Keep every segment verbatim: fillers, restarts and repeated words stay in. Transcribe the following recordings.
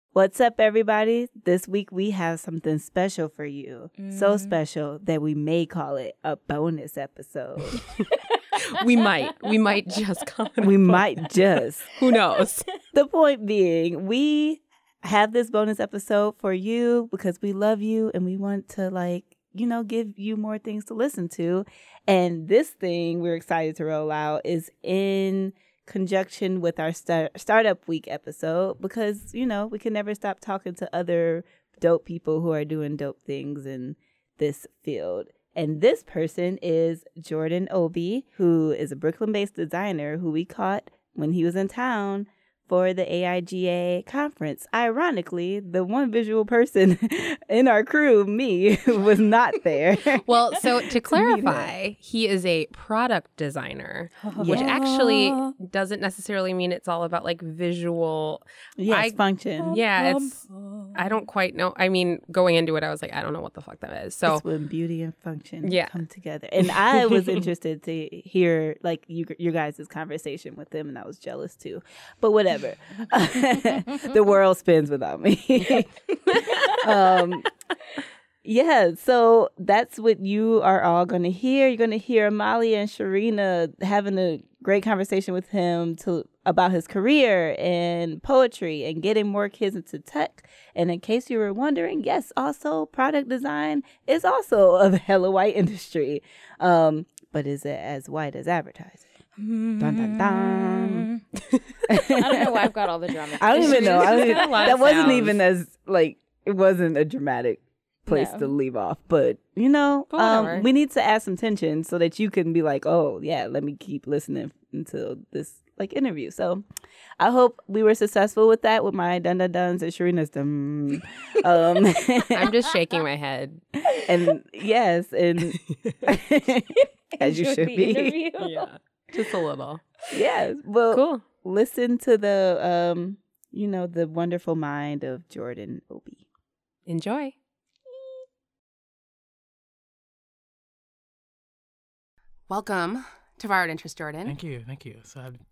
What's up, everybody? This week we have something special for you. Mm. So special that we may call it a bonus episode. we might. We might just call it We might just. Who knows? The point being, we have this bonus episode for you because we love you and we want to, like, you know, give you more things to listen to. And this thing we're excited to roll out is in conjunction with our start, startup week episode because, you know, we can never stop talking to other dope people who are doing dope things in this field. And this person is Jordan Obi, who is a Brooklyn-based designer who we caught when he was in town for the A I G A conference. Ironically, the one visual person in our crew, me, was not there. Well, so to clarify, he is a product designer, yeah. which actually doesn't necessarily mean it's all about like visual. Yes, I, function. Yeah, it's. I don't quite know. I mean, going into it, I was like, I don't know what the fuck that is. So it's when beauty and function yeah. come together. And I was interested to hear like you, your guys' conversation with them, and I was jealous too. But whatever. The world spins without me. um, yeah, so that's what you are all going to hear. You're going to hear Amalia and Sharina having a great conversation with him to about his career and poetry and getting more kids into tech. And in case you were wondering, yes, also product design is also a hella white industry. Um, but is it as white as advertising? Dun, dun, dun. I don't know why I've got all the drama. I don't even know. I don't even, that wasn't sounds. even as like it wasn't a dramatic place no. to leave off. But you know, but um, we need to add some tension so that you can be like, oh yeah, let me keep listening until this like interview. So I hope we were successful with that with my dun dun duns and Sharina's dum. Um, I'm just shaking my head. And yes, and as you should be. Yeah. Just a little. Yes. Well, cool. Listen to the, um, you know, the wonderful mind of Jordan Obi. Enjoy. Welcome to Viral Interest, Jordan. Thank you. Thank you. So I'm...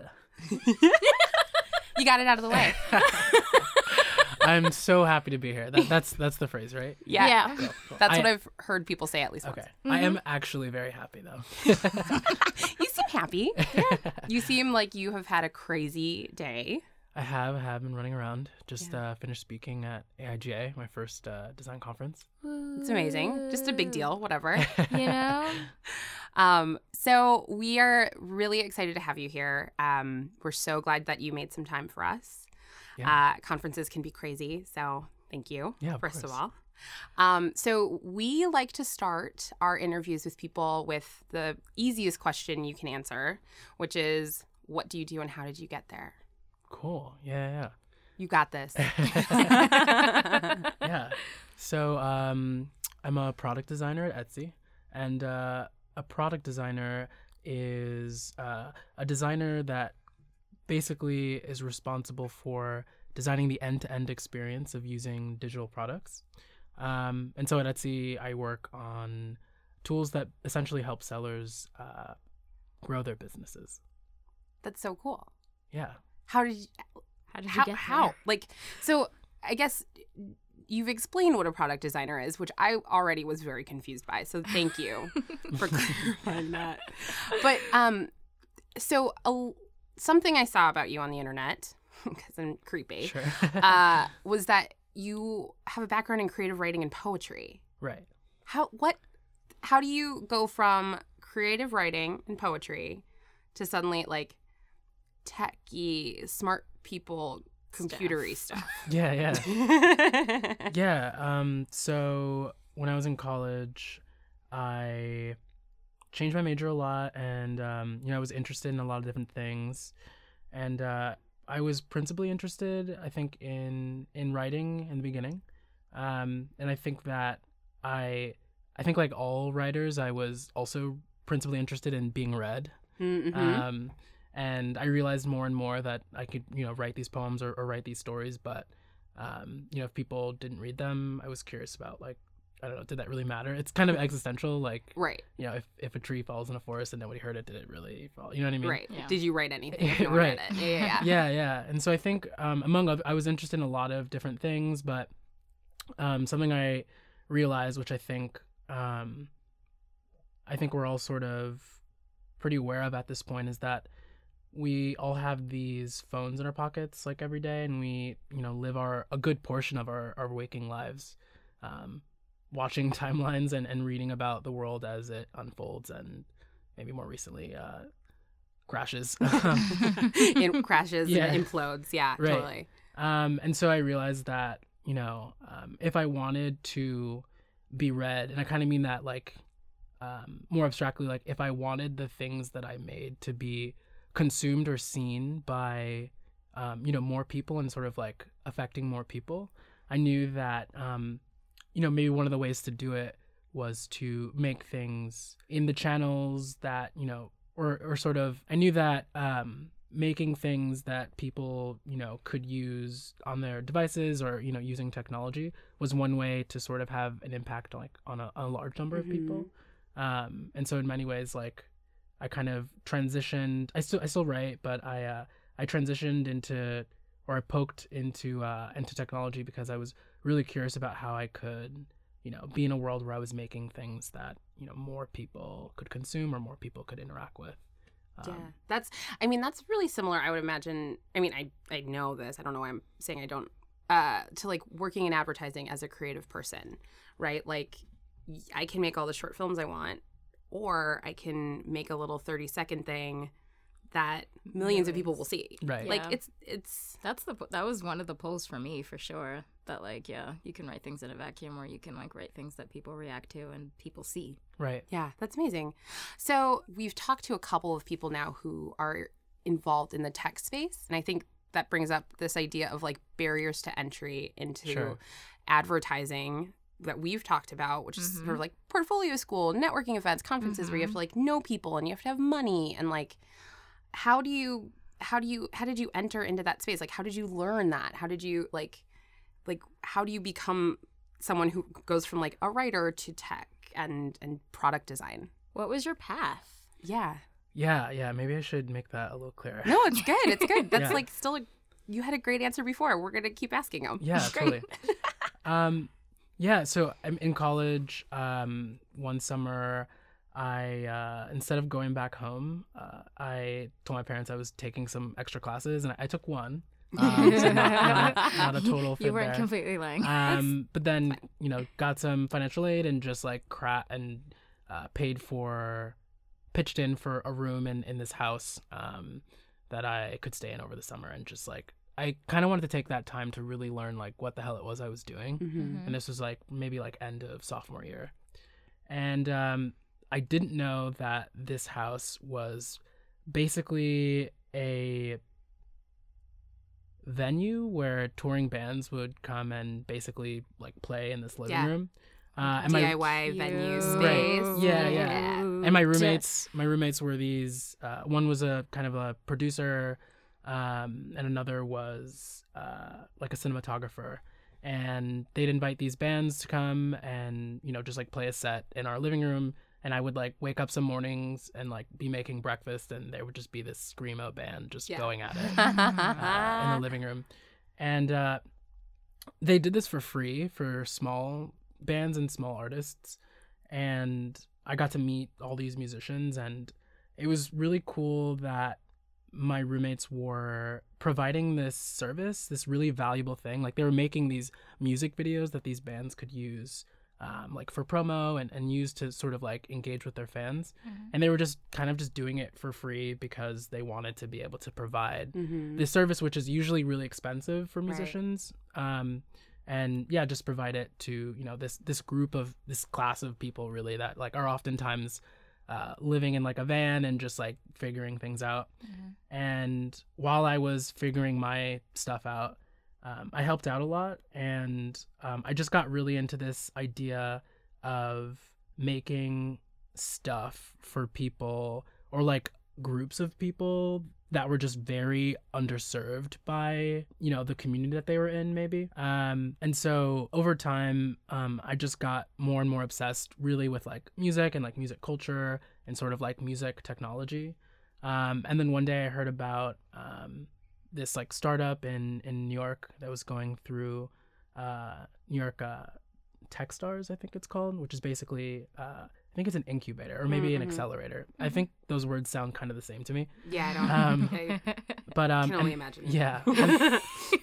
You got it out of the way. I'm so happy to be here. That, that's that's the phrase, right? Yeah. yeah. Cool, cool. That's I, what I've heard people say at least okay. once. Mm-hmm. I am actually very happy, though. You seem happy. Yeah. You seem like you have had a crazy day. I have. I have been running around. Just yeah. uh, finished speaking at A I G A, my first uh, design conference. It's amazing. Just a big deal. Whatever. You know? Um, so we are really excited to have you here. Um, we're so glad that you made some time for us. Yeah. Uh, conferences can be crazy, so thank you, yeah, of first course. of all. Um, so we like to start our interviews with people with the easiest question you can answer, which is, what do you do and how did you get there? Cool. Yeah, yeah. You got this. Yeah. So um, I'm a product designer at Etsy, and uh, a product designer is uh, a designer that basically is responsible for designing the end-to-end experience of using digital products. Um, and so at Etsy, I work on tools that essentially help sellers uh, grow their businesses. That's so cool. Yeah. How did you, how did you how, get how? there? Like, so I guess you've explained what a product designer is, which I already was very confused by. So thank you for clarifying that. But um, so a something I saw about you on the internet, because I'm creepy, Sure. uh, was that you have a background in creative writing and poetry. Right. How what? How do you go from creative writing and poetry to suddenly like techie, smart people, computery stuff? stuff? Yeah, yeah. yeah. Um, so when I was in college, I changed my major a lot, and um, you know, I was interested in a lot of different things, and uh, I was principally interested, I think, in in writing in the beginning, um, and I think that I, I think like all writers, I was also principally interested in being read, mm-hmm. um, and I realized more and more that I could, you know, write these poems or, or write these stories, but um, you know, if people didn't read them, I was curious about like I don't know, did that really matter? It's kind of existential, like, Right. you know, if, if a tree falls in a forest and nobody heard it, did it really fall? You know what I mean? Right. Yeah. Did you write anything? If no one Right. read it? Yeah, yeah, yeah. Yeah, yeah. And so I think um, among other, I was interested in a lot of different things, but um, something I realized, which I think um, I think we're all sort of pretty aware of at this point, is that we all have these phones in our pockets like every day, and we, you know, live our a good portion of our, our waking lives um, watching timelines and, and reading about the world as it unfolds, and maybe more recently uh, crashes. It crashes Yeah. and implodes. Yeah, Right. totally. Um, and so I realized that, you know, um, if I wanted to be read, and I kind of mean that like um, more abstractly, like if I wanted the things that I made to be consumed or seen by, um, you know, more people and sort of like affecting more people, I knew that, um, you know, maybe one of the ways to do it was to make things in the channels that, you know, or, or sort of, I knew that um, making things that people, you know, could use on their devices or, you know, using technology was one way to sort of have an impact like on a, a large number of people. Um, and so in many ways, like I kind of transitioned, I still, I still write, but I, uh, I transitioned into, or I poked into, uh, into technology because I was really curious about how I could, you know, be in a world where I was making things that, you know, more people could consume or more people could interact with. Um, Yeah, that's, I mean, that's really similar, I would imagine. I mean, I, I know this. I don't know why I'm saying I don't, uh, to like working in advertising as a creative person, right? Like, y- I can make all the short films I want, or I can make a little thirty second thing that millions of people will see. Right. Like, Yeah. it's, it's, That's the that was one of the polls for me for sure. That like yeah, you can write things in a vacuum, or you can like write things that people react to and people see. Right. yeah, that's amazing. So we've talked to a couple of people now who are involved in the tech space. And I think that brings up this idea of like barriers to entry into Sure. advertising that we've talked about, which is Mhm. sort of like portfolio school, networking events, conferences where you have to like know people and you have to have money. And like, how do you, how do you, how did you enter into that space? Like, how did you learn that? How did you like, like, how do you become someone who goes from like a writer to tech and, and product design? What was your path? Yeah. Yeah. Yeah. Maybe I should make that a little clearer. No, it's good. It's good. That's Yeah. like still, a, you had a great answer before. We're going to keep asking them. Yeah, Great. totally. um, yeah, so I'm in college. Um, one summer, I uh, instead of going back home, uh, I told my parents I was taking some extra classes, and I took one. Um, so not, not, not a total fib You weren't there. completely lying. Um, but then you know got some financial aid and just like cra- and uh, paid for, pitched in for a room in in this house um, that I could stay in over the summer, and just like I kind of wanted to take that time to really learn like what the hell it was I was doing. Mm-hmm. And this was like maybe like end of sophomore year, and um, I didn't know that this house was basically a venue where touring bands would come and basically like play in this living Yeah. room. Uh, and my D I Y venue Cute. space. Yeah, yeah. and my roommates my roommates were these uh, one was a kind of a producer um, and another was uh, like a cinematographer, and they'd invite these bands to come and you know just like play a set in our living room, and I would like wake up some mornings and like be making breakfast, and there would just be this screamo band just Yeah. going at it uh, in the living room. And uh, they did this for free for small bands and small artists, and I got to meet all these musicians, and it was really cool that my roommates were providing this service, this really valuable thing. Like they were making these music videos that these bands could use um, like for promo and, and use to sort of like engage with their fans. Mm-hmm. And they were just kind of just doing it for free because they wanted to be able to provide Mm-hmm. this service, which is usually really expensive for Right. musicians. Um, and yeah, just provide it to, you know, this, this group of this class of people really that like are oftentimes uh, living in like a van and just like figuring things out. Mm-hmm. And while I was figuring my stuff out, um, I helped out a lot. And um, I just got really into this idea of making stuff for people or like groups of people that were just very underserved by, you know, the community that they were in, maybe. Um, and so over time, um, I just got more and more obsessed really with like music and like music culture and sort of like music technology. Um, and then one day I heard about um, this like startup in, in New York that was going through uh, New York uh, Techstars, I think it's called, which is basically, uh, I think it's an incubator or maybe mm-hmm. an accelerator. Mm-hmm. I think those words sound kind of the same to me. Yeah, I don't. Um, I but um, can only and- imagine. Yeah. And,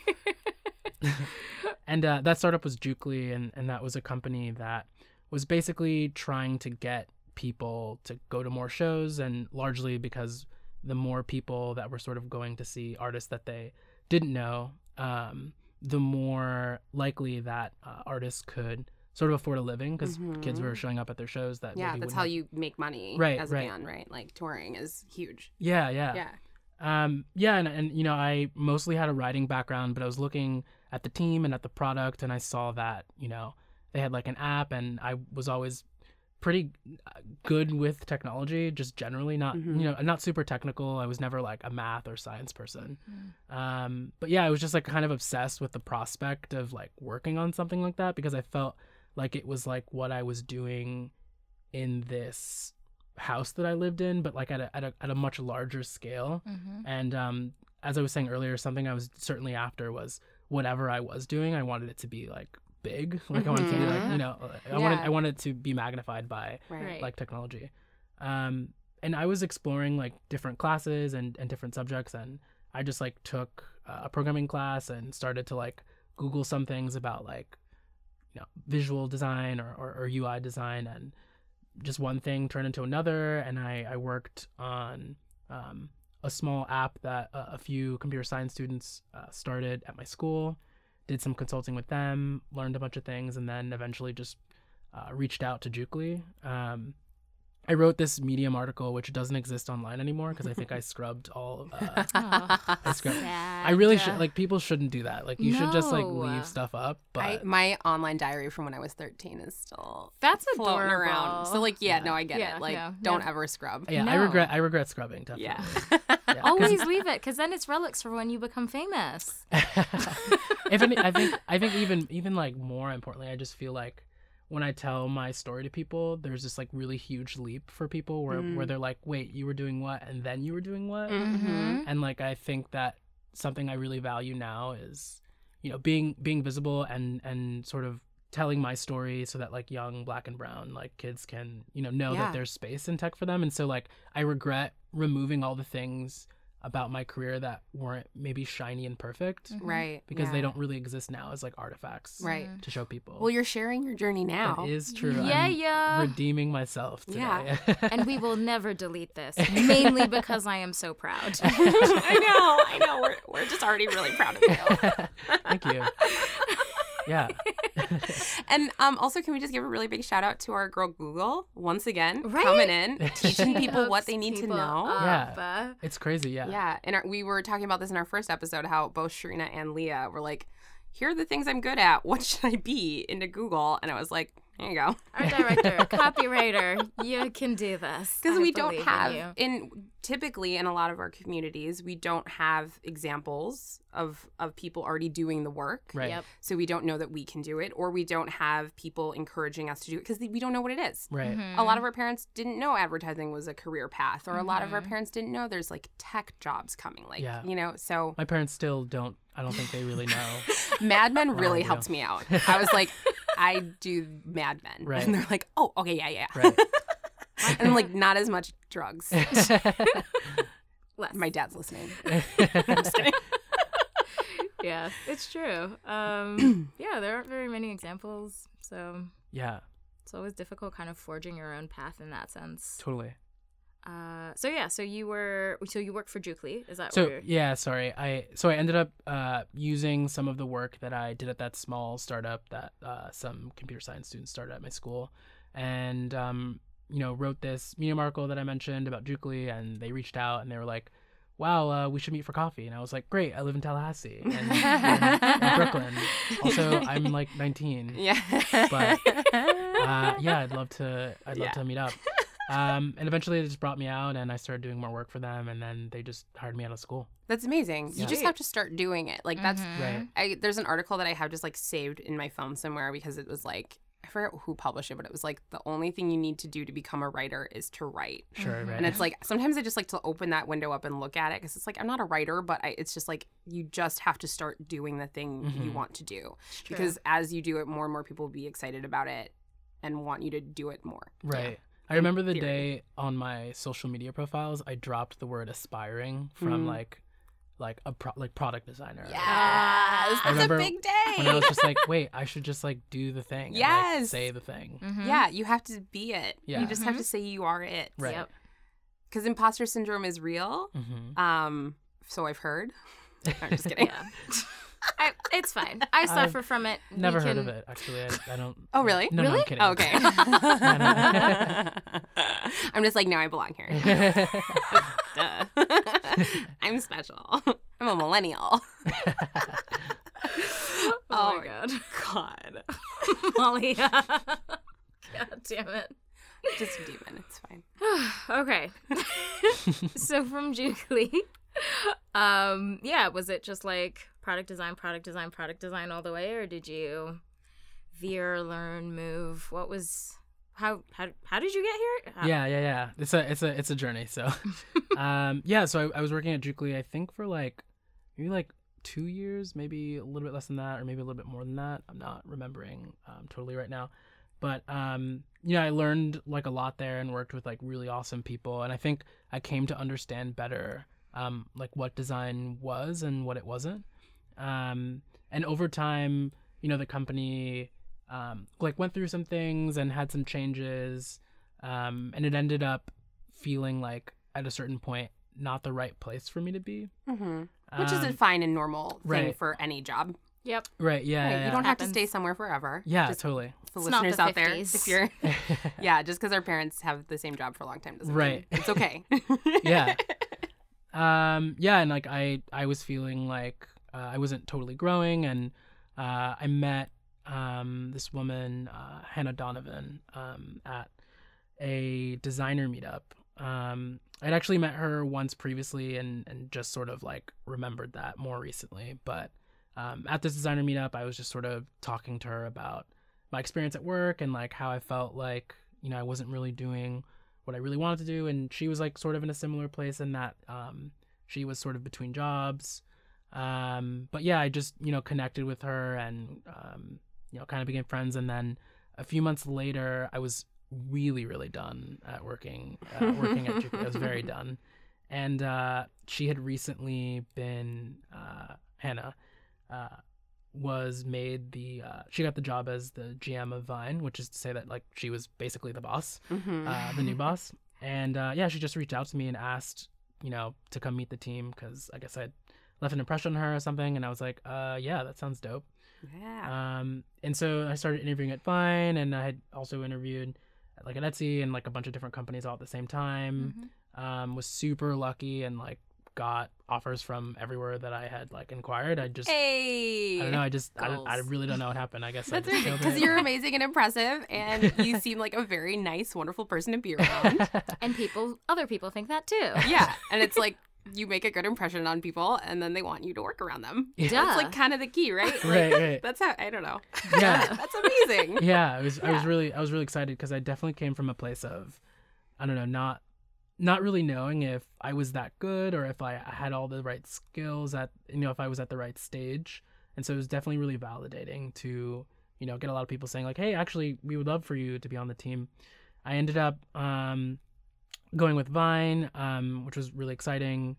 and uh, that startup was Jukely, and, and that was a company that was basically trying to get people to go to more shows, and largely because the more people that were sort of going to see artists that they didn't know, um, the more likely that uh, artists could sort of afford a living, because Mhm. kids were showing up at their shows that Yeah, maybe that's wouldn't how have- you make money Right, as a right. band, right? Like touring is huge. Yeah, yeah. Yeah. Um, yeah, and, and you know, I mostly had a writing background, but I was looking at the team and at the product, and I saw that, you know, they had like an app, and I was always pretty good with technology, just generally, not, Mhm. you know, not super technical. I was never like a math or science person. Mm. Um, but yeah, I was just like kind of obsessed with the prospect of like working on something like that, because I felt like it was like what I was doing in this house that I lived in, but like at a, at a, at a much larger scale. Mm-hmm. And um, as I was saying earlier, something I was certainly after was whatever I was doing, I wanted it to be like big. Like I wanted to be like, Mhm. you know, I Yeah. wanted I wanted it to be magnified by Right. Right. like technology. Um, and I was exploring like different classes and, and different subjects, and I just like took uh, a programming class and started to like Google some things about like, you know, visual design or, or, or U I design, and just one thing turned into another, and I, I worked on um, a small app that uh, a few computer science students uh, started at my school, did some consulting with them, learned a bunch of things, and then eventually just uh, reached out to Jukely. Um, I wrote this Medium article, which doesn't exist online anymore because I think I scrubbed all of uh, I scrubbed. I really should, like, people shouldn't do that. Like, you should just like No. leave stuff up. But I, my online diary from when I was thirteen is still That's floating adorable. around. So like, yeah, Yeah. no, I get Yeah, it. Like, yeah, don't yeah. ever scrub. yeah, I No. regret I regret scrubbing definitely. Yeah. Yeah, 'cause- Always leave it, because then it's relics for when you become famous. if any, I think I think even even like more importantly, I just feel like when I tell my story to people, there's this like really huge leap for people where Mm. where they're like, wait, you were doing what, and then you were doing what, Mm-hmm. and like I think that something I really value now is, you know, being being visible and and sort of telling my story so that like young black and brown like kids can, you know know Yeah. that there's space in tech for them. And so like I regret removing all the things about my career that weren't maybe shiny and perfect, Mhm. Right. because yeah. they don't really exist now as like artifacts Right. to show people. Well, you're sharing your journey now. That is true. Yeah, I'm yeah. redeeming myself today. Yeah. And we will never delete this, mainly because I am so proud. I know. I know. We're, we're just already really proud of you. Thank you. Yeah. And um, also, can we just give a really big shout out to our girl Google once again, Right? coming in, teaching She people what hooks they need to people know. up. Yeah. It's crazy. Yeah. Yeah, and our, we were talking about this in our first episode, how both Sharina and Leah were like, here are the things I'm good at. What should I be into Google? And I was like, here you go. Art director, copywriter, you can do this. Because I we don't believe in have, you. in typically in a lot of our communities, we don't have examples of of people already doing the work. Right. Yep. So we don't know that we can do it, or we don't have people encouraging us to do it because we don't know what it is. Right. Mhm. A lot of our parents didn't know advertising was a career path, or a lot of our Mhm. parents didn't know there's like tech jobs coming. Like, Yeah. you know, so My parents still don't. I don't think they really know. Mad Men What really I do. helped me out. I was like, I do Mad Men. Right. And they're like, oh, okay, yeah, yeah. Right. And like, not as much drugs. Less. My dad's listening. Yeah, it's true. Um, yeah, there aren't very many examples, so Yeah. it's always difficult kind of forging your own path in that sense. Totally. Uh, so yeah, so you were, so you worked for Jukely, is that So where? yeah, sorry. I so I ended up uh, using some of the work that I did at that small startup that uh, some computer science students started at my school, and um, you know wrote this Medium article that I mentioned about Jukely, and they reached out and they were like, "Wow, uh, we should meet for coffee." And I was like, "Great, I live in Tallahassee and in, in Brooklyn. Also, I'm like nineteen. Yeah. But, Uh, yeah, I'd love to. I'd love Yeah. to meet up." Um, and eventually they just brought me out and I started doing more work for them, and then they just hired me out of school. That's amazing. You Yeah. just have to start doing it. Like that's Mhm. Right. I there's an article that I have just like saved in my phone somewhere because it was like I forget who published it, but it was like the only thing you need to do to become a writer is to write. Sure, Mhm. right. And it's like sometimes I just like to open that window up and look at it because it's like I'm not a writer, but I, it's just like you just have to start doing the thing you Mhm. want to do It's true. because as you do it, more and more people will be excited about it and want you to do it more. Right. I remember the theory. day on my social media profiles, I dropped the word aspiring from Mhm. like like a pro- like product designer. Yes, I that's a remember big day. When I was just like, wait, I should just like do the thing. and, like, Yes. say the thing. Mhm. Yeah, you have to be it. Yeah. You just have Mhm. to say you are it. Right. Yep. Because imposter syndrome is real. Mm-hmm. Um, so I've heard. I'm just kidding. Yeah. I, it's fine. I suffer from it. We Never heard can- of it, actually. I, I don't. Oh, really? No, no, Really? I'm kidding. Oh, okay. no. I'm just like, no, I belong here. Duh. I'm special. I'm a millennial. Oh my god. God. Molly. God damn it. Just a demon. It's fine. Okay. So from Jukely, um, yeah, was it just like product design, product design, product design all the way, or did you veer, learn, move? What was how how how did you get here? How- Yeah, yeah, yeah. It's a it's a it's a journey. So, um, yeah. So I, I was working at Jukely, I think for like maybe like two years, maybe a little bit less than that, or maybe a little bit more than that. I'm not remembering um, totally right now, but um, you know, I learned like a lot there and worked with like really awesome people, and I think I came to understand better um, like what design was and what it wasn't. Um, and over time, you know, the company um, like went through some things and had some changes, um, and it ended up feeling like at a certain point not the right place for me to be. Mm-hmm. Which is a Um, fine and normal thing right. for any job. Yep. right. Yeah. Right, yeah, You don't yeah. have to Happens. stay somewhere forever. Yeah, Just totally. for It's not listeners the out there, fifties. if you're, yeah, just because our parents have the same job for a long time doesn't Right. mean it's okay. Yeah. Um, yeah, and like I, I was feeling like uh, I wasn't totally growing, and uh, I met um, this woman, uh, Hannah Donovan, um, at a designer meetup. Um, I'd actually met her once previously, and and just sort of like remembered that more recently. But um, at this designer meetup, I was just sort of talking to her about my experience at work and like how I felt like you know I wasn't really doing what I really wanted to do, and she was like sort of in a similar place in that um, she was sort of between jobs. Um, but yeah, I just you know connected with her and um, you know kind of became friends, and then a few months later, I was really really done at working uh, working at Jupiter. I was very done, and uh, she had recently been uh, Hannah uh, was made the uh, she got the job as the G M of Vine, which is to say that like she was basically the boss. Mhm. uh, the new boss. And uh, yeah, she just reached out to me and asked, you know, to come meet the team because I guess I'd left an impression on her or something. And I was like, uh, yeah, that sounds dope. Yeah. Um, and so I started interviewing at Vine, and I had also interviewed at, like at Etsy and like a bunch of different companies all at the same time. Mhm. Um, was super lucky and like got offers from everywhere that I had like inquired. I just, Hey. I don't know. I just, I, don't, I Goals. really don't know what happened. I guess I That's just killed because it. you're amazing and impressive, and you seem like a very nice, wonderful person to be around. And people, other people think that too. Yeah, and it's like you make a good impression on people, and then they want you to work around them. Yeah. Duh. That's like kind of the key, right? Like, Right, right. That's how I don't know. Yeah. That's amazing. Yeah, I was I was Yeah. really I was really excited because I definitely came from a place of I don't know, not not really knowing if I was that good or if I had all the right skills at you know, if I was at the right stage. And so it was definitely really validating to, you know, get a lot of people saying like, "Hey, actually, we would love for you to be on the team." I ended up um going with Vine, um, which was really exciting.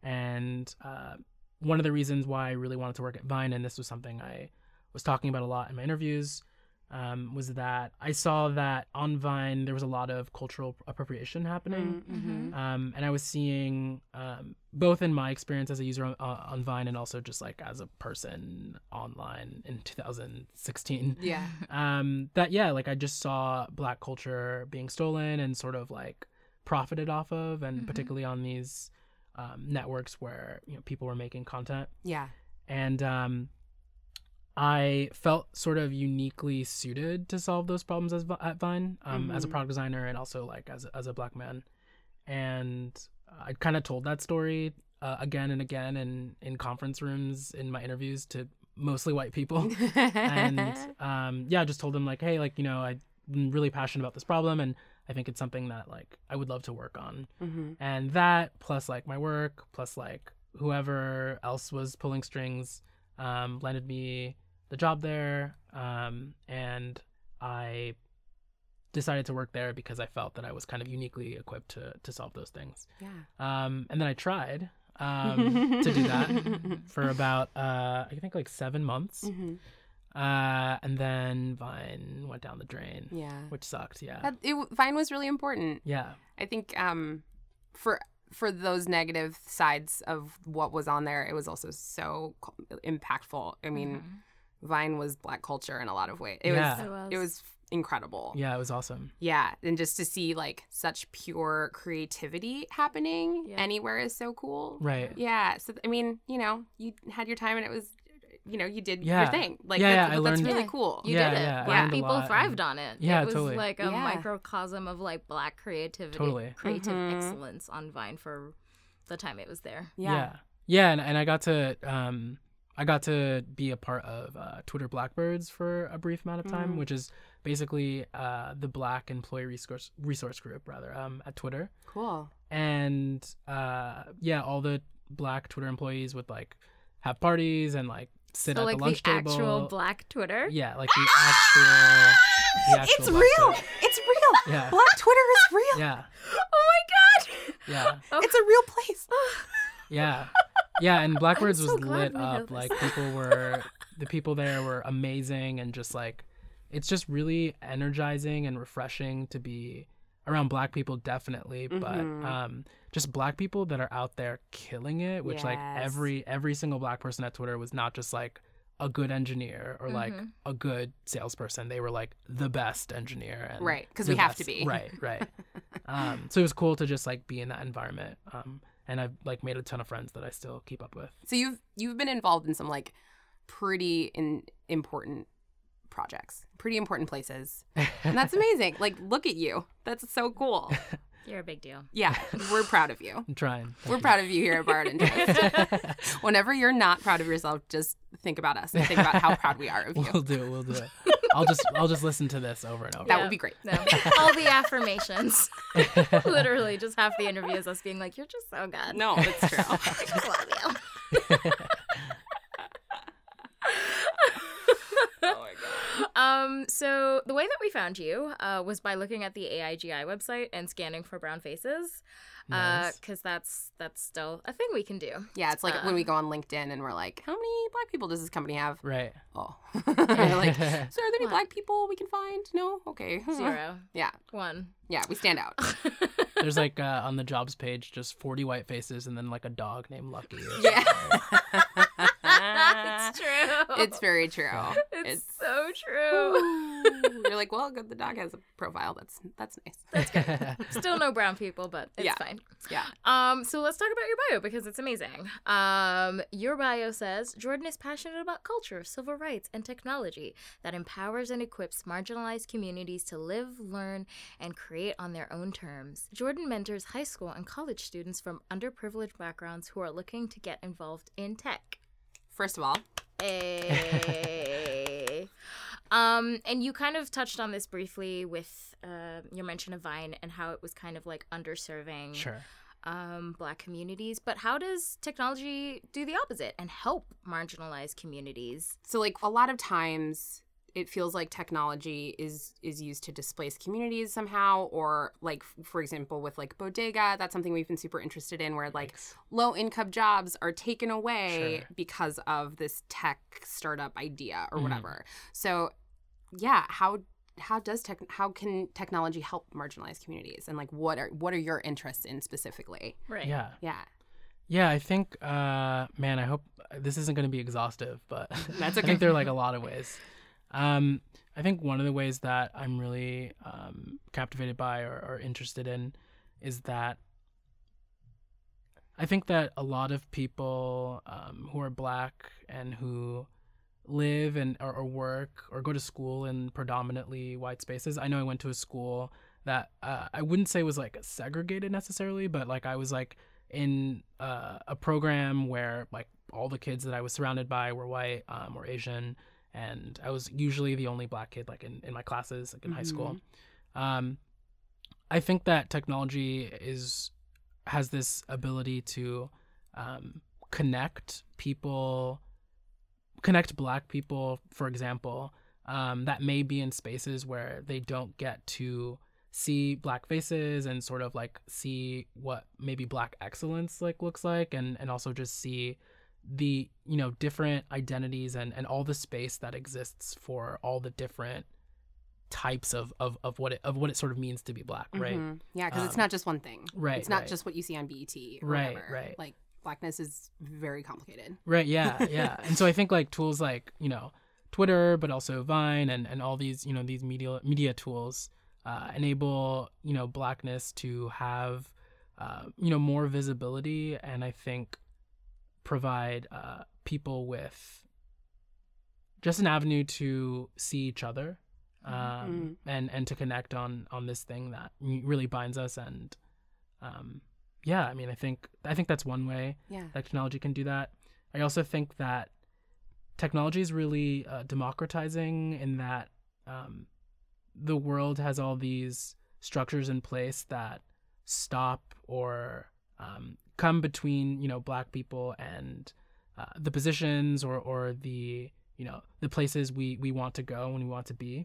And uh, one of the reasons why I really wanted to work at Vine, and this was something I was talking about a lot in my interviews, um, was that I saw that on Vine there was a lot of cultural appropriation happening. Mhm. Um, and I was seeing um, both in my experience as a user on, uh, on Vine and also just like as a person online in two thousand sixteen. Yeah. Um, that yeah, like I just saw Black culture being stolen and sort of like profited off of, and Mhm. particularly on these um, networks where you know people were making content. Yeah. And um, I felt sort of uniquely suited to solve those problems as at Vine, um, Mm-hmm. as a product designer and also like as a, as a black man. And I kind of told that story uh, again and again in, in conference rooms in my interviews to mostly white people. and um, yeah, I just told them like, hey, like, you know, I'm really passionate about this problem and I think it's something that like I would love to work on. Mm-hmm. And that plus like my work plus like whoever else was pulling strings um, landed me the job there. Um, and I decided to work there because I felt that I was kind of uniquely equipped to to solve those things. Yeah. Um, and then I tried um, to do that for about uh, I think like seven months. Mm-hmm. Uh, and then Vine went down the drain, Yeah. which sucked. Yeah. That, it, Vine was really important. Yeah. I think um, for for those negative sides of what was on there, it was also so co- impactful. I mean, Mhm. Vine was Black culture in a lot of ways. It Yeah. was It was. it was incredible. Yeah, it was awesome. Yeah, and just to see like such pure creativity happening Yeah. anywhere is so cool. Right. Yeah. So I mean, you know, you had your time and it was, you know, you did Yeah. your thing. Like Yeah, that's, yeah, I that's learned- really Yeah. cool. You Yeah, did it. yeah, I Black learned a people lot thrived and- on it. Yeah, it was totally. like a Yeah. microcosm of like Black creativity, Totally. creative Mhm. excellence on Vine for the time it was there. Yeah. Yeah. Yeah, and, and I got to um I got to be a part of uh, Twitter Blackbirds for a brief amount of time, Mm. which is basically uh, the Black employee resource resource group rather um, at Twitter. Cool. And uh, yeah, all the Black Twitter employees would like have parties and like sit So at like the lunch the table. actual Black Twitter. Yeah, like the actual. The actual It's Black real. Twitter. It's real. Yeah. Black Twitter is real. Yeah, Oh my god. yeah, Oh. It's a real place. yeah, yeah. And Blackbirds I'm so was glad lit we know up. this. Like people were, the people there were amazing, and just like, it's just really energizing and refreshing to be around Black people, definitely. Mhm. But um, just Black people that are out there killing it. Which like Yes. every every single Black person at Twitter was not just like a good engineer or like Mhm. a good salesperson. They were like the best engineer. And Right, 'cause the we have to best- be. Right, right. um, so it was cool to just like be in that environment. Um, and I've like made a ton of friends that I still keep up with. So you've you've been involved in some like pretty in, important projects, pretty important places, and that's amazing. Like, look at you. That's so cool. You're a big deal. Yeah, we're proud of you. I'm trying. Thank We're you. proud of you here at Bard and Twist. Whenever you're not proud of yourself, just think about us and think about how proud we are of you. We'll do it. We'll do it. I'll just I'll just listen to this over and over. That Yeah. would be great. No. All the affirmations. Literally, just half the interview is us being like, "You're just so good." No, that's true. I just love you. Oh my god. Um, so the way that we found you uh, was by looking at the A I G I website and scanning for brown faces, Nice. because that's that's still a thing we can do. Yeah, it's like Uh. when we go on LinkedIn and we're like, how many Black people does this company have? Right. Oh. We're like, so are there any What? Black people we can find? No? Okay. Zero, Yeah. one. Yeah, we stand out. There's like uh, on the jobs page just forty white faces and then like a dog named Lucky. or Yeah. It's true. It's very true. It's, so true. You're like, well, good. The dog has a profile. That's that's nice. That's good. Still no brown people, but it's Yeah. fine. Yeah. Um, so let's talk about your bio because it's amazing. Um, your bio says Jordan is passionate about culture, civil rights, and technology that empowers and equips marginalized communities to live, learn, and create on their own terms. Jordan mentors high school and college students from underprivileged backgrounds who are looking to get involved in tech. First of all, Hey. Um, and you kind of touched on this briefly with uh, your mention of Vine and how it was kind of like underserving Sure. um, Black communities. But how does technology do the opposite and help marginalized communities? so like a lot of times it feels like technology is is used to displace communities somehow, or like f- for example with like Bodega, that's something we've been super interested in, where like Thanks. low income jobs are taken away Sure. because of this tech startup idea or Mhm. whatever. So yeah, how how does tech how can technology help marginalized communities, and like what are what are your interests in specifically? Right. Yeah. Yeah. Yeah, I think, uh, man, I hope this isn't going to be exhaustive, but That's I okay. think there are like a lot of ways. Um, I think one of the ways that I'm really um, captivated by or, or interested in is that I think that a lot of people um, who are Black and who live and or, or work or go to school in predominantly white spaces. I know I went to a school that uh, I wouldn't say was like segregated necessarily, but like I was like in uh, a program where like all the kids that I was surrounded by were white um, or Asian, and I was usually the only black kid like in, in my classes like in mm-hmm. high school. Um, I think that technology is has this ability to um, connect people, connect black people, for example, um, that may be in spaces where they don't get to see black faces and sort of like see what maybe black excellence like looks like, and, and also just see the, you know, different identities and, and all the space that exists for all the different types of, of, of what it of what it sort of means to be black, right? Mm-hmm. Yeah, because um, it's not just one thing. Right. It's not right. just what you see on B E T or right, whatever. Right. Like blackness is very complicated. Right, yeah, yeah. And so I think like tools like, you know, Twitter, but also Vine and, and all these, you know, these media media tools uh, enable, you know, blackness to have, uh, you know, more visibility, and I think provide uh, people with just an avenue to see each other. Um, mm. and, and to connect on, on this thing that really binds us. And, um, yeah, I mean, I think, I think that's one way yeah. that technology can do that. I also think that technology is really uh, democratizing in that, um, the world has all these structures in place that stop or, um, come between, you know, black people and, uh, the positions or, or the, you know, the places we, we want to go and we want to be.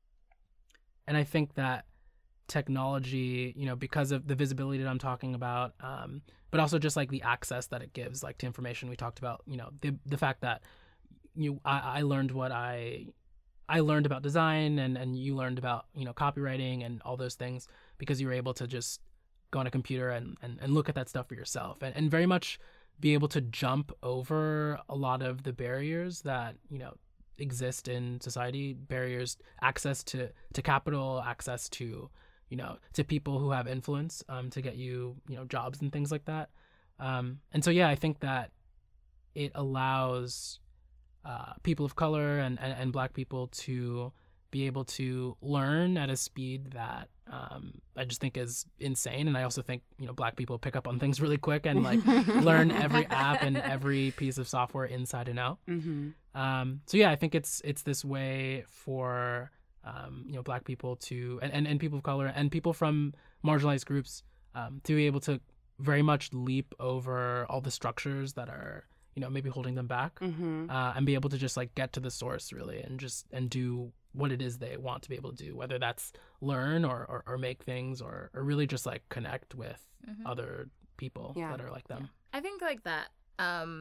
And I think that technology, you know, because of the visibility that I'm talking about, um, but also just like the access that it gives, like to information we talked about, you know, the the fact that you I, I learned what I I learned about design and, and you learned about, you know, copywriting and all those things because you were able to just go on a computer and, and, and look at that stuff for yourself and, and very much be able to jump over a lot of the barriers that, you know, exist in society, barriers, access to, to capital, access to, you know, to people who have influence um, to get you, you know, jobs and things like that. Um, and so, yeah, I think that it allows uh, people of color and, and, and black people to be able to learn at a speed that um, I just think is insane. And I also think, you know, black people pick up on things really quick and like learn every app and every piece of software inside and out. Mm-hmm. Um, so yeah, I think it's it's this way for um, you know, black people to and, and, and people of color and people from marginalized groups um, to be able to very much leap over all the structures that are, you know, maybe holding them back, mm-hmm. uh, and be able to just like get to the source really and just and do what it is they want to be able to do, whether that's learn or, or, or make things or, or really just like connect with mm-hmm. other people yeah. that are like them. I think like that. Um,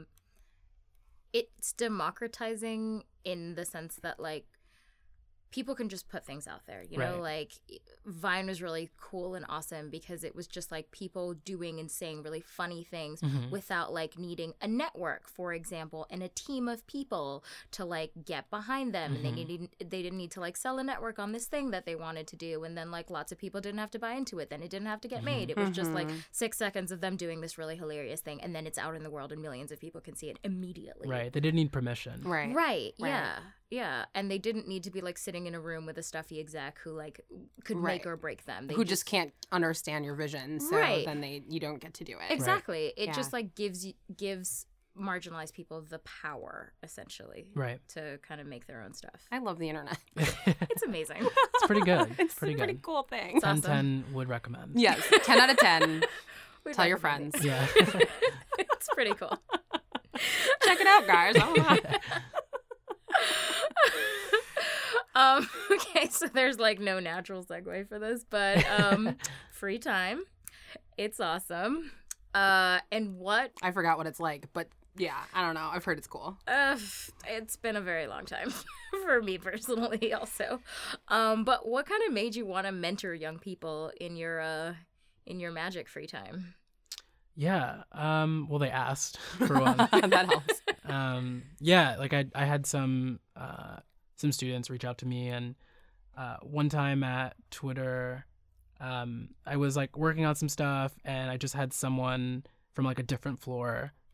it's democratizing in the sense that like people can just put things out there, you know, right. like Vine was really cool and awesome because it was just like people doing and saying really funny things mm-hmm. without like needing a network, for example, and a team of people to like get behind them. Mm-hmm. And they needed, they didn't need to like sell a network on this thing that they wanted to do. And then like lots of people didn't have to buy into it. Then it didn't have to get mm-hmm. made. It was mm-hmm. just like six seconds of them doing this really hilarious thing. And then it's out in the world and millions of people can see it immediately. Right. They didn't need permission. Right. Right. Right. Yeah. Yeah. And they didn't need to be like sitting in a room with a stuffy exec who like could right. make or break them. They who just, just can't understand your vision. So right. then they you don't get to do it. Exactly. Right. It yeah. just like gives you gives marginalized people the power essentially. Right. To kind of make their own stuff. I love the internet. It's amazing. It's pretty good. It's pretty a good. pretty cool thing. It's ten awesome. ten would recommend. Yes. ten out of ten. Tell your friends. It. Yeah. It's pretty cool. Check it out, guys. Oh, um, okay, so there's like no natural segue for this, but um, free time. It's awesome. Uh, and what? I forgot what it's like, but yeah, I don't know. I've heard it's cool. Uh, it's been a very long time for me personally also. Um, but what kind of made you want to mentor young people in your uh, in your magic free time? Yeah. Um, well, they asked for one. That helps. Um, yeah, like I, I had some, uh, some students reach out to me, and uh, one time at Twitter, um, I was like working on some stuff, and I just had someone from like a different floor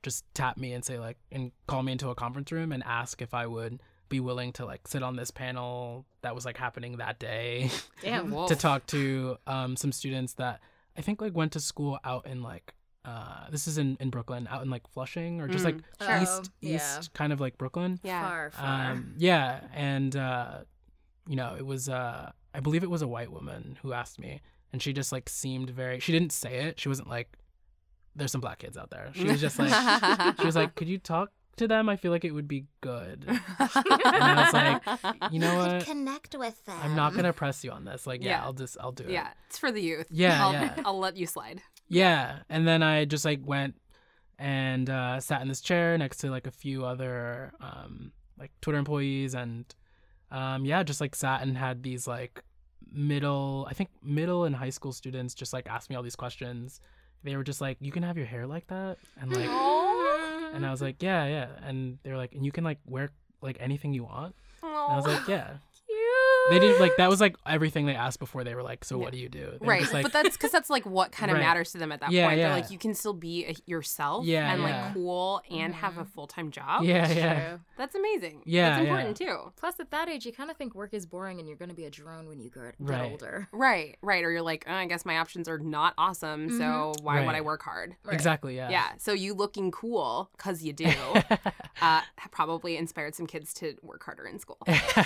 just tap me and say like, and call me into a conference room and ask if I would be willing to like sit on this panel that was like happening that day. Damn. to talk to um, some students that I think like went to school out in like, uh, this is in, in Brooklyn, out in like Flushing or just Mm, like sure. east, Oh, yeah. east kind of like Brooklyn. Yeah. Far, far. Um, yeah. And, uh, you know, it was, uh, I believe it was a white woman who asked me, and she just like seemed very, she didn't say it. She wasn't like, there's some black kids out there. She was just like, she was like, could you talk to them? I feel like it would be good. And I was like, you know what? Connect with them. I'm not going to press you on this. Like, yeah, Yeah. I'll just, I'll do it. Yeah, it's for the youth. Yeah, I'll, yeah. I'll let you slide. Yeah. And then I just like went and uh, sat in this chair next to like a few other um, like Twitter employees, and um, yeah, just like sat and had these like middle, I think middle and high school students just like ask me all these questions. They were just like, you can have your hair like that? And like, and I was like, yeah, yeah. And they were like, and you can like wear like anything you want? And I was like, yeah. They did like, that was like everything they asked before. They were like, so what do you do? They were Right, just like, but that's because that's like what kind of Right. matters to them at that Yeah, point. yeah. They're like, you can still be a, yourself Yeah, and yeah. like cool and have a full time job. yeah, yeah. True. That's amazing. Yeah, that's important too. Plus, at that age, you kind of think work is boring and you're going to be a drone when you get, get Right. older. Right, right. Or you're like, oh, I guess my options are not awesome, so why would Right. I work hard? Right. Exactly, yeah. Yeah. So you looking cool because you do uh, probably inspired some kids to work harder in school.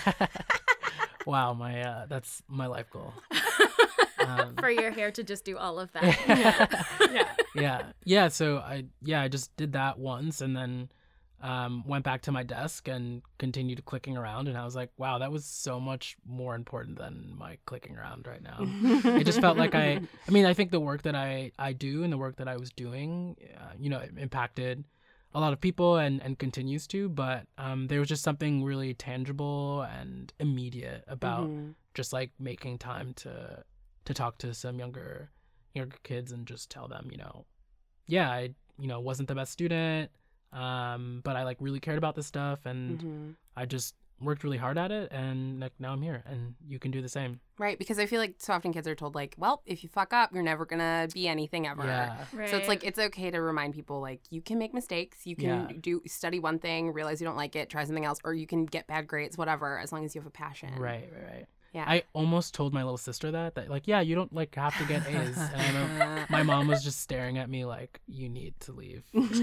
Wow, my uh, that's my life goal. Um, For your hair to just do all of that. yeah. yeah, yeah. So I yeah I just did that once, and then um, went back to my desk and continued clicking around, and I was like, wow, that was so much more important than my clicking around right now. It just felt like I I mean I think the work that I I do and the work that I was doing, uh, you know, it impacted a lot of people and, and continues to, but um, there was just something really tangible and immediate about Mhm. just like making time to to talk to some younger younger kids and just tell them, you know, yeah, I you know wasn't the best student, um, but I like really cared about this stuff, and Mhm. I just worked really hard at it, and like now I'm here, and you can do the same. Right, because I feel like so often kids are told like, well, if you fuck up, you're never gonna be anything ever. Yeah, Right. So it's like it's okay to remind people like you can make mistakes, you can Yeah. do study one thing, realize you don't like it, try something else, or you can get bad grades, whatever, as long as you have a passion. right, right, right. Yeah. I almost told my little sister that that like yeah, you don't like have to get A's, and I know my mom was just staring at me like, you need to leave.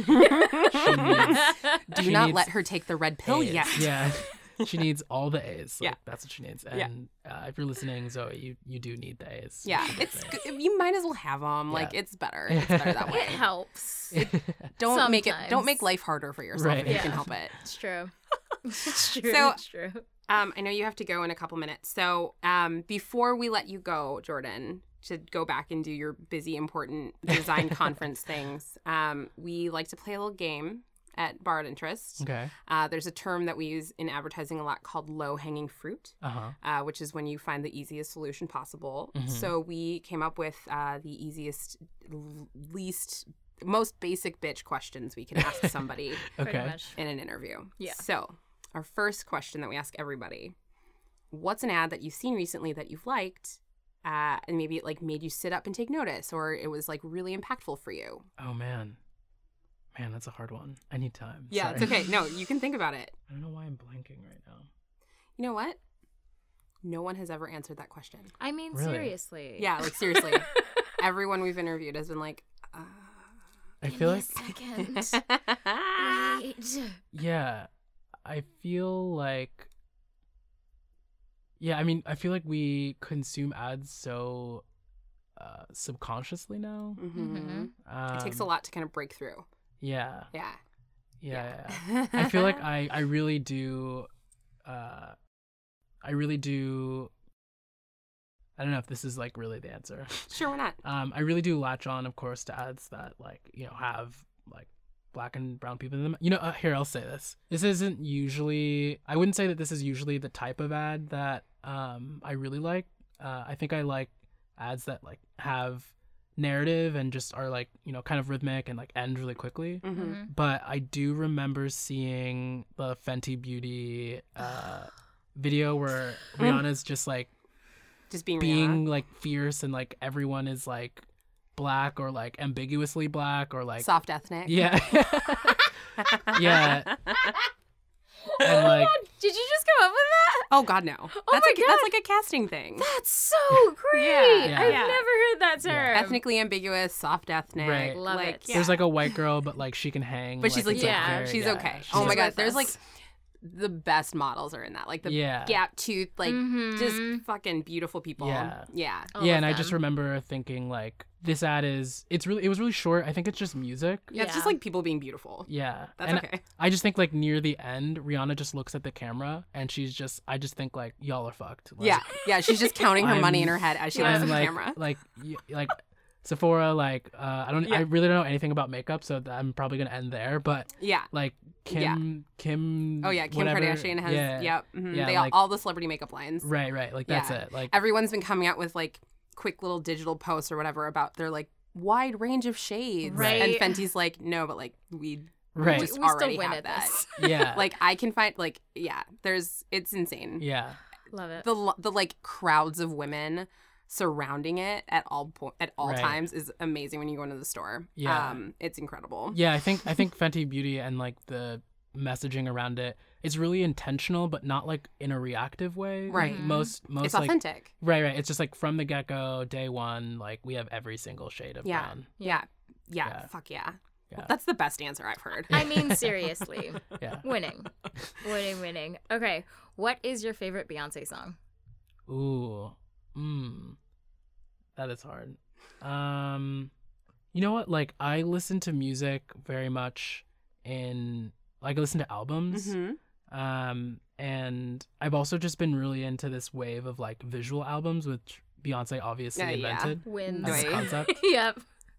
She needs Do she not needs let her take the red pill A's. yet. Yeah. She needs all the A's. Like, Yeah. that's what she needs. Yeah. And uh, if you're listening, Zoe, you, you do need the A's. Yeah, You should get it's the good. You might as well have them. Like Yeah. it's better. It's better that It way. helps. A's. Don't make it. Don't Sometimes. make life harder for yourself Right. if you can Yeah. help it. It's true. It's true. So- it's true. Um, I know you have to go in a couple minutes. So um, before we let you go, Jordan, to go back and do your busy, important design conference things, um, we like to play a little game at Borrowed Interest. Okay. Uh, there's a term that we use in advertising a lot called low-hanging fruit, Uh-huh. uh, which is when you find the easiest solution possible. Mhm. So we came up with uh, the easiest, l- least, most basic bitch questions we can ask somebody Pretty Okay. much. in an interview. Yeah. So our first question that we ask everybody: what's an ad that you've seen recently that you've liked, uh, and maybe it like made you sit up and take notice, or it was like really impactful for you? Oh, man. Man, that's a hard one. I need time. Yeah, Sorry. it's okay. No, you can think about it. I don't know why I'm blanking right now. You know what? No one has ever answered that question. I mean, Really? seriously. Yeah, like seriously. Everyone we've interviewed has been like, uh... I Give feel me like, a second. Wait. yeah, I feel like, yeah, I mean, I feel like we consume ads so uh, subconsciously now. Mhm. Um, It takes a lot to kind of break through. Yeah. Yeah. Yeah, yeah. I feel like I, I really do, uh, I really do, I don't know if this is like really the answer. Sure, why not? Um, I really do latch on, of course, to ads that like, you know, have like black and brown people in them. You know, uh, here, I'll say this. This isn't usually, I wouldn't say that this is usually the type of ad that um, I really like. Uh, I think I like ads that like have narrative and just are like, you know, kind of rhythmic and like end really quickly. Mm-hmm. Mhm. But I do remember seeing the Fenty Beauty uh, video where Rihanna's just like Just being, being Rihanna. like fierce and like everyone is like black or like ambiguously black or like Soft ethnic. yeah. Yeah. And like, Did you just come up with that? Oh God, no. Oh that's my like, God. That's like a casting thing. That's so great. Yeah, yeah. I've Yeah. never heard that term. Yeah. Ethnically ambiguous, soft ethnic. Right. Love like, it. yeah. there's like a white girl, but like she can hang. But she's like, it's, yeah, very- she's yeah, okay. she's Oh my She's God, with there's us. like the best models are in that. Like the Yeah. gap tooth, like Mhm. just fucking beautiful people. Yeah. Yeah. All yeah, of and I just them. remember thinking like this ad is it's really it was really short. I think it's just music. Yeah, it's just Yeah. like people being beautiful. Yeah, That's and okay. I just think like near the end, Rihanna just looks at the camera and she's just I just think like y'all are fucked. Like, Yeah. Yeah. She's just counting her money in I'm- her head as she Yeah. looks at I'm the like camera. like y- like Sephora like uh, I don't Yeah. I really don't know anything about makeup, so th- I'm probably gonna end there. But Yeah. like Kim Kim Oh yeah. Kim whatever, Kardashian has. yeah, Yep. mhm, Yeah, they all, like- all the celebrity makeup lines. right right like that's Yeah. it like Everyone's been coming out with like quick little digital posts or whatever about their like wide range of shades. Right. And Fenty's like, no, but like we right just we still already win have at that. this. yeah Like I can find like yeah, there's it's insane. yeah Love it. The lo- the like crowds of women surrounding it at all po- at all Right. times is amazing when you go into the store. Yeah. Um it's incredible. yeah I think I think Fenty Beauty and like the messaging around it is really intentional, but not like in a reactive way. Like, Right. most most It's like authentic. right right. It's just like from the get go, day one, like we have every single shade of Yeah. brown. Yeah. Yeah. Yeah. Fuck yeah. Yeah. That's the best answer I've heard. I mean, seriously. Yeah. Winning. Winning, winning. Okay. What is your favorite Beyonce song? Ooh. Mm. That is hard. Um you know what? Like I listen to music very much in like I listen to albums. Mhm. Um and I've also just been really into this wave of like visual albums, which Beyonce obviously Yeah, yeah. invented Wins. as a Right. concept. Yep.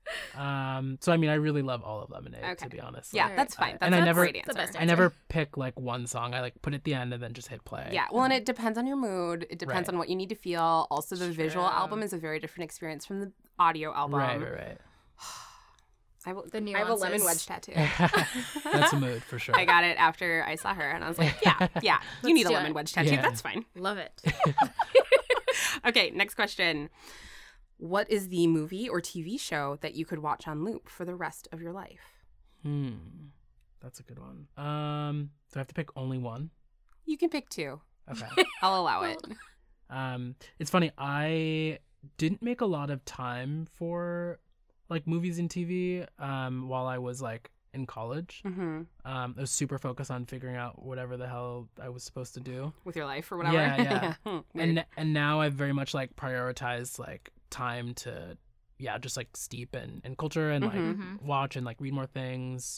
Um so I mean I really love all of Lemonade, to Okay. be honest. Yeah, Alright. that's fine. Uh, That's and I a never- great It's the answer. best I never pick like one song. I like put it at the end and then just hit play. Yeah, well, and it depends on your mood. It depends Right. on what you need to feel. Also, the It's visual true. album is a very different experience from the audio album. Right, right, right. I, will, The I have a lemon nuances. wedge tattoo. That's a mood for sure. I got it after I saw her, and I was like, yeah, yeah, you Let's need a do lemon it. wedge tattoo. Yeah. That's fine. Love it. Okay, next question. What is the movie or T V show that you could watch on loop for the rest of your life? Hmm. That's a good one. Um, do I have to pick only one? You can pick two. Okay. I'll allow it. Um, it's funny. I didn't make a lot of time for like movies and T V um, while I was like in college. hmm Um, I was super focused on figuring out whatever the hell I was supposed to do. With your life or whatever. Yeah, yeah. Hmm, And weird. and now I've very much like prioritized like time to yeah just like steep in, in culture and like Mhm. Mhm. watch and like read more things.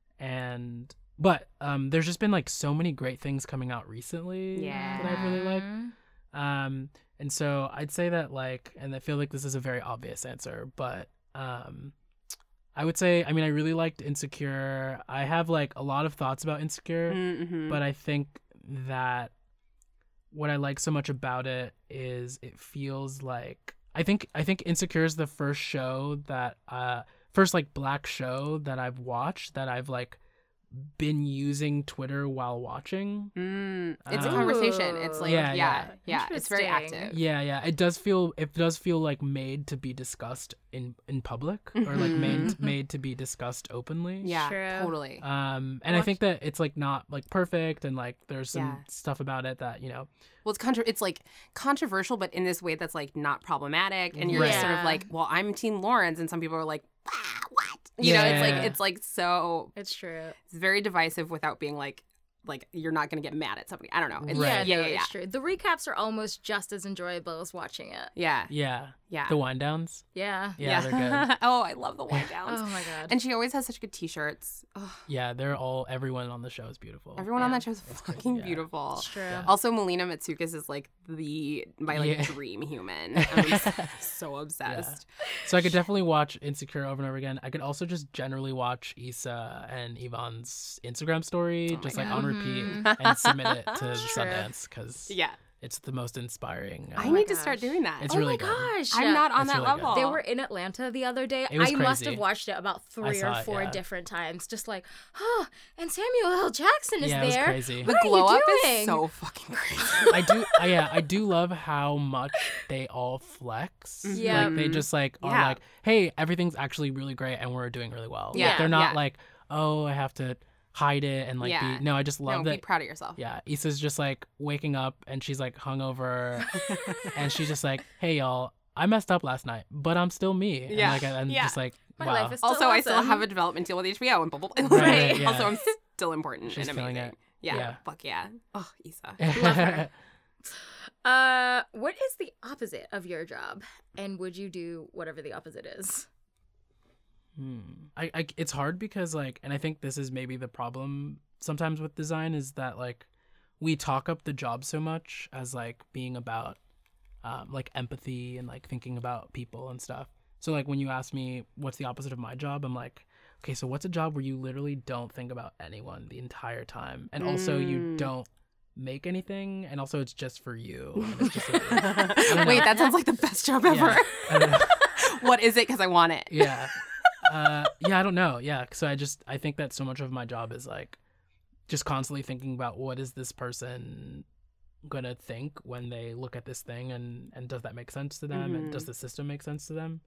And but um, there's just been like so many great things coming out recently Yeah. that I really like. Mhm. Um, and so I'd say that like, and I feel like this is a very obvious answer, but um, I would say, I mean, I really liked Insecure. I have like a lot of thoughts about Insecure, Mhm. but I think that what I like so much about it is it feels like I think I think Insecure is the first show that uh first like black show that I've watched that I've like been using Twitter while watching. Mm, it's a Um, conversation. It's like, yeah, Yeah, yeah, yeah. it's very Interesting. active. Yeah, yeah. It does feel it does feel like made to be discussed in in public or like Mhm. made made to be discussed openly. Yeah, True. totally. Um and I think that it's like not like perfect and like there's some Yeah. stuff about it that, you know, Well, it's contra- it's like controversial, but in this way that's like not problematic. And you're just sort of Yeah. like, well, I'm Team Lawrence, and some people are like, ah, what? You know, it's like Yeah. it's like so It's true. it's very divisive without being like like you're not gonna get mad at somebody. I don't know. It's, Right. Yeah, Yeah, no, yeah, yeah, it's true. The recaps are almost just as enjoyable as watching it. yeah, yeah. yeah. The wind downs. Yeah. Yeah, they're good. oh, I love the wind downs. Oh my god. And she always has such good T-shirts. Ugh, Yeah, they're all everyone on the show is beautiful. everyone on Yeah. that show is It's fucking good, yeah. beautiful. It's true. Yeah. Also, Melina Matsoukas is like the my like Yeah. dream human. I'm s- so obsessed. So I could definitely watch Insecure over and over again. I could also just generally watch Issa and Yvonne's Instagram story, Oh my just like God. on repeat, Mhm. and submit it to True. Sundance because Yeah, it's the most inspiring. Uh, I Oh my need to start gosh. doing that. It's oh really my good. gosh. I'm not on It's that really good. level. They were in Atlanta the other day. It was I must crazy. have watched it about three saw or it, four yeah. different times. Just like, oh, and Samuel L. Jackson is Yeah, it was there. crazy. The What are glow you up doing? is so fucking crazy. I do, I, yeah, I do love how much they all flex. Yeah. Like they just like are Yeah. like, hey, everything's actually really great and we're doing really well. Like, Yeah, they're not yeah. like, oh, I have to hide it and like Yeah. be. No, I just love No, that. be proud of yourself. Yeah, Issa's just like waking up and she's like hungover, and she's just like, hey y'all, I messed up last night, but I'm still me. And Yeah. like I'm Yeah. just like, My wow. life is still Also, I still awesome. have a development deal with H B O and blah, blah, blah. Right, Like, yeah. Also, I'm still important She's and feeling amazing. it. Yeah, Yeah. fuck yeah. Oh, Issa. Love her. Uh, what is the opposite of your job? And would you do whatever the opposite is? Hmm. I, I it's hard because like, and I think this is maybe the problem sometimes with design is that like we talk up the job so much as like being about um, like empathy and like thinking about people and stuff. So like when you ask me what's the opposite of my job, I'm like, okay, so what's a job where you literally don't think about anyone the entire time, and also you Mm. don't make anything, and also it's just for you. And it's just, like, I don't Wait, know. that sounds like the best job ever. Yeah, I don't know. What is it? Because I want it. yeah uh yeah I don't know. Yeah, so I just I think that so much of my job is like just constantly thinking about what is this person gonna think when they look at this thing, and and does that make sense to them, and does the system make sense to them.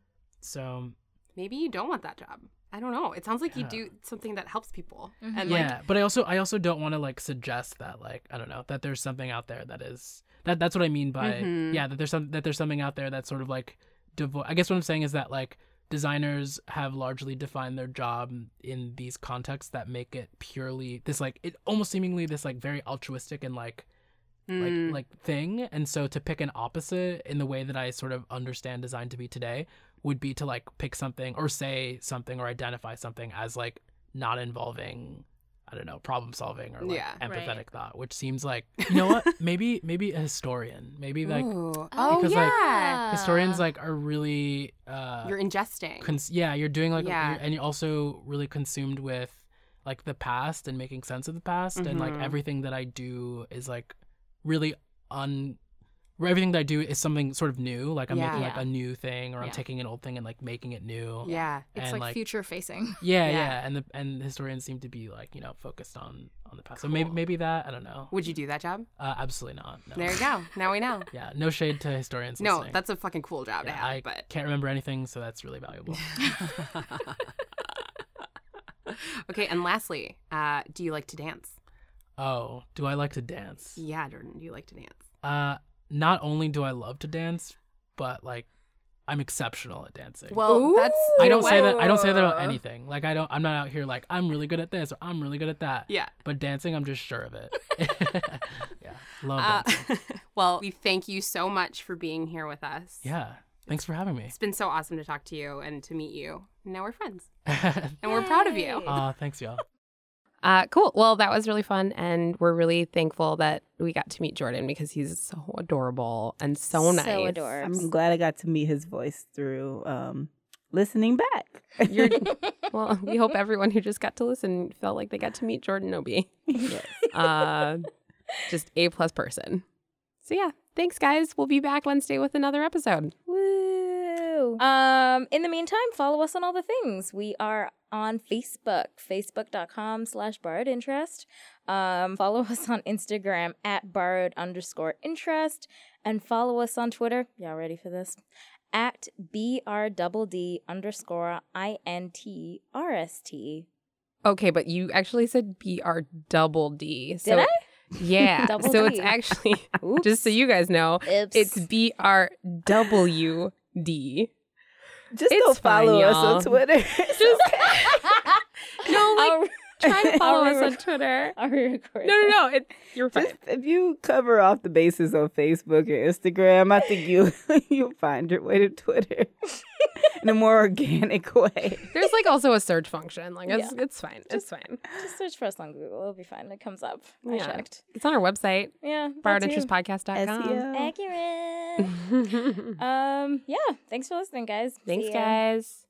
So Maybe you don't want that job. I don't know. It sounds like you Yeah. do something that helps people. Mhm. And yeah, like, but I also I also don't want to like suggest that like I don't know that there's something out there that is that that's what I mean by Mhm. yeah that there's some that there's something out there that's sort of like devo- I guess what I'm saying is that like designers have largely defined their job in these contexts that make it purely this like it almost seemingly this like very altruistic and like mm, like like thing, and so to pick an opposite in the way that I sort of understand design to be today would be to like pick something or say something or identify something as like not involving I don't know problem solving or like Yeah. empathetic Right. thought, which seems like you know what maybe maybe a historian, maybe like ooh. Oh, because, like, yeah. historians like are really uh You're ingesting. cons- yeah you're doing like Yeah. you're, and you're also really consumed with like the past and making sense of the past, and like Mhm. everything that I do is like really un everything that I do is something sort of new, like I'm Yeah. making like Yeah. a new thing, or I'm Yeah. taking an old thing and like making it new. yeah. It's And, like, like- future facing. yeah Yeah. yeah and the and historians seem to be like you know focused on on the past, so maybe Cool. maybe that I don't know. Would you do that job? Uh, absolutely not, no. There you go. Now we know. Yeah, no shade to historians No, listening. that's a fucking cool job to Yeah, have. I But can't remember anything, so that's really valuable. okay, and lastly, uh, do you like to dance? Oh, do I like to dance? Yeah, Jordan, do you like to dance? Uh, not only do I love to dance, but like I'm exceptional at dancing. Well, that's I don't say that. I don't say that about Ooh. anything. Like I don't. I'm not out here like I'm really good at this or I'm really good at that. yeah. But dancing, I'm just sure of it. Yeah, love Uh, dancing. well, we thank you so much for being here with us. Yeah, thanks for having me. It's been so awesome to talk to you and to meet you. Now we're friends, and we're proud of you. Yay. Aw, thanks, y'all. Uh, cool. Well, that was really fun, and we're really thankful that we got to meet Jordan because he's so adorable and so nice. So adorable. I'm glad I got to meet his voice through um, listening back. You're well. We hope everyone who just got to listen felt like they got to meet Jordan Nobi. Yes. Uh, just a plus person. So yeah, thanks guys. We'll be back Wednesday with another episode. Woo! Um, in the meantime, follow us on all the things. We are on Facebook, facebook.com slash borrowed interest. Um, follow us on Instagram at borrowed underscore interest. And follow us on Twitter. Y'all ready for this? At BRDD underscore INTRST. Okay, but you actually said B R double D. So, Did I? Yeah. Double so D. it's actually Oops. just so you guys know, Oops. it's B R W D. Just It's don't follow fine, us on y'all. Twitter. Just no, like I'll- try and follow I'll us on re- Twitter. I'll re-record No, no, it. no. It, you're fine. Just, if you cover off the bases on Facebook and Instagram, I think you you'll find your way to Twitter in a more organic way. There's like also a search function. Like it's Yeah. it's fine. It's fine. Just search for us on Google. It'll be fine. It comes up. I Yeah. checked. It's on our website, Yeah. borrowed that too. interest podcast dot S E com. O. Accurate. um, yeah. Thanks for listening, guys. Thanks, See ya. guys.